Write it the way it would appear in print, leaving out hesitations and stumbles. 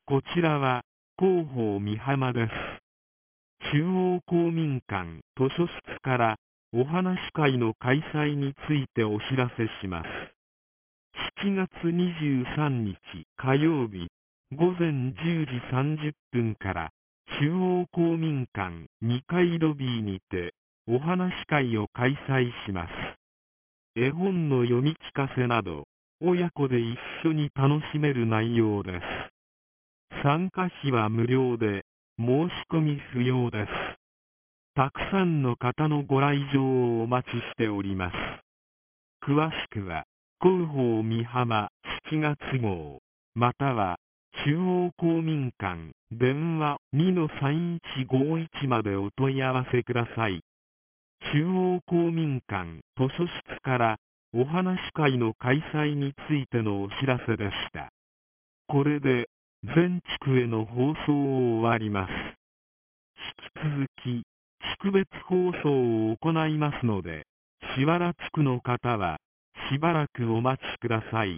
こちらは広報美浜です。中央公民館図書室からお話し会の開催についてお知らせします。7月23日火曜日午前10時30分から中央公民館2階ロビーにてお話し会を開催します。絵本の読み聞かせなど親子で一緒に楽しめる内容です。参加費は無料で申し込み不要です。たくさんの方のご来場をお待ちしております。詳しくは広報美浜7月号または中央公民館電話 2-3151 までお問い合わせください。中央公民館図書室からお話し会の開催についてのお知らせでした。これで全地区への放送を終わります。引き続き地区別放送を行いますので、しばら地区の方はしばらくお待ちください。